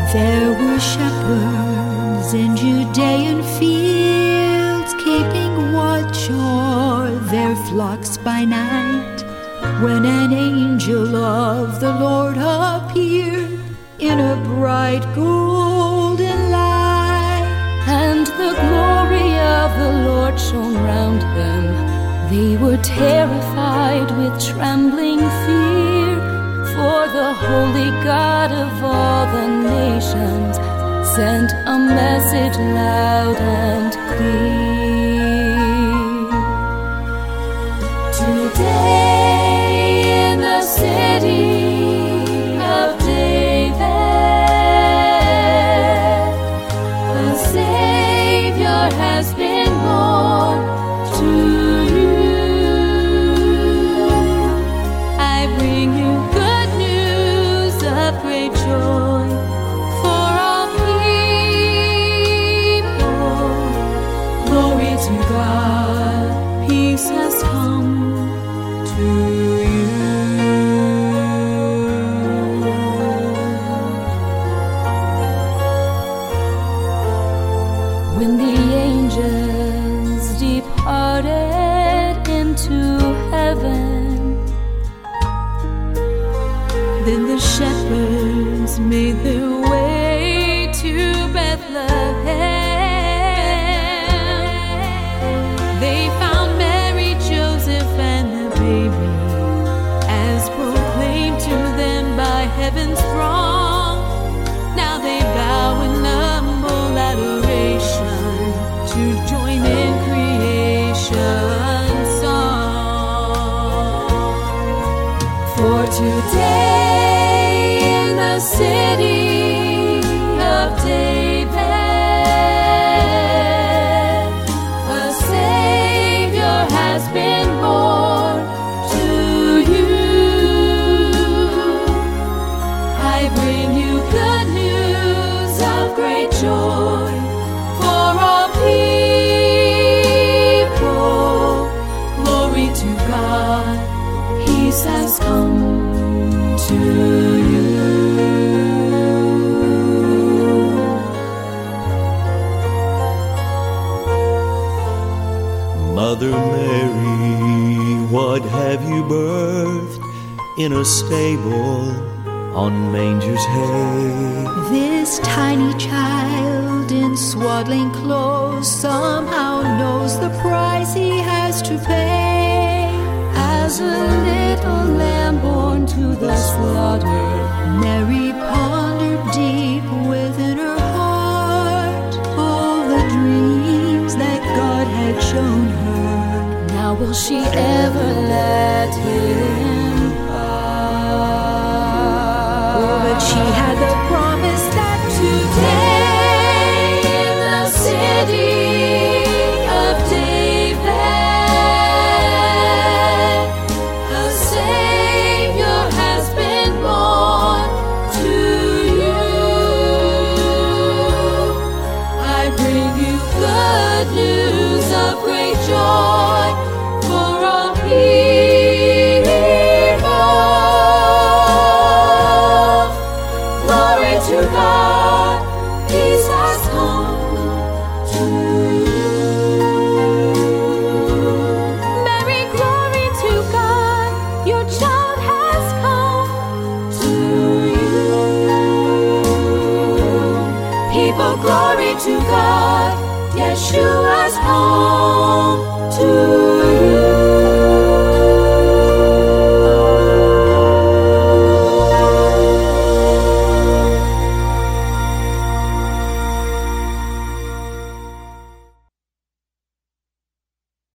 There were shepherds in Judean fields, keeping watch o'er their flocks by night, when an angel of the Lord appeared in a bright golden light. And the glory of the Lord shone round them. They were terrified with trembling fear, for the holy God of all the nations sent a message loud and clear. Today in the city of David, a Savior has been born to you. I bring you good news of great joy for all people. Glory to God, peace has come to you. When the angels departed into heaven, then the shepherds made their way to Bethlehem. They found Mary, Joseph, and the baby, as proclaimed to them by heaven's throng. Now they bow in humble adoration to join in creation's song. For today in the city of David, a Savior has been born to you. I bring you good news of great joy for all people. Glory to God, peace has come to you. Mother Mary, what have you birthed in a stable on mangers hay? This tiny child in swaddling clothes somehow knows the price he has to pay. As a little lamb born to the slaughter, Mary pondered deep within her heart all the dreams that God had shown her. Now will she ever let him part? But she had the promise that Today in the city of David, a Savior has been born to you. I bring you good news of great joy for all people. Glory to God, peace has come to you. Mary, glory to God, your child has come to you. People, glory to God, Yeshua's home to you.